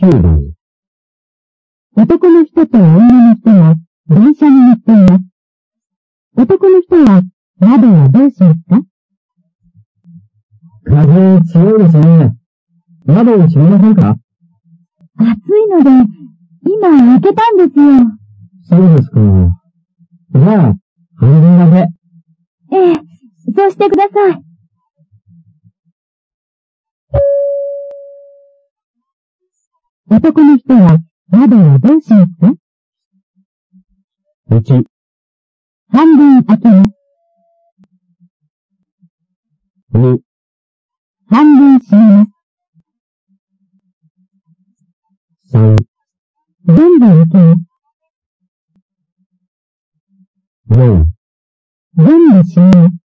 9番。 男の人と女の人が電車に乗っています。男の人は窓をどうしますか？ 風強いですね。窓を閉めませんか？ 暑いので、今開けたんですよ。 そうですか。じゃあ、半分だけ。 ええ、そうしてください。男の人は窓をどうしますか 1、 半分開けます。 2、 半分閉めます。 3、 全部開けます。 4、 全部閉めます。